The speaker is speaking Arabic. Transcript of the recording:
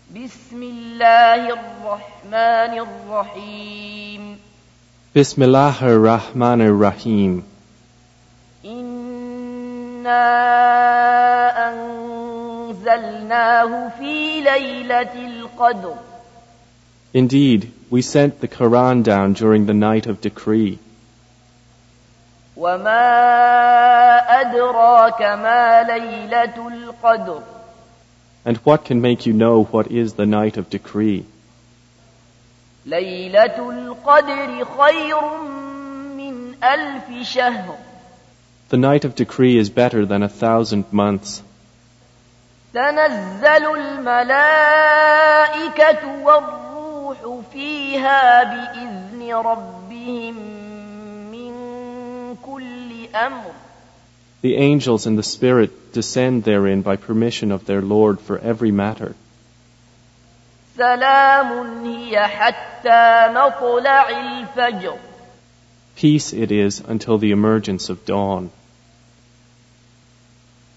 بسم الله الرحمن الرحيم Bismillah ar-Rahman ar-Rahim. إنا أنزلناه في ليلة القدر Indeed, we sent the Quran down during the night of decree. وما أدراك ما ليلة القدر And what can make you know what is the night of decree? ليلة القدر خير من 1000 شهر The night of decree is better than 1,000 months. تنزل الملائكة والروح فيها بإذن ربهم من كل أمر The angels and the Spirit descend therein by permission of their Lord for every matter. سلام هي حتى مطلع الفجر Peace it is until the emergence of dawn.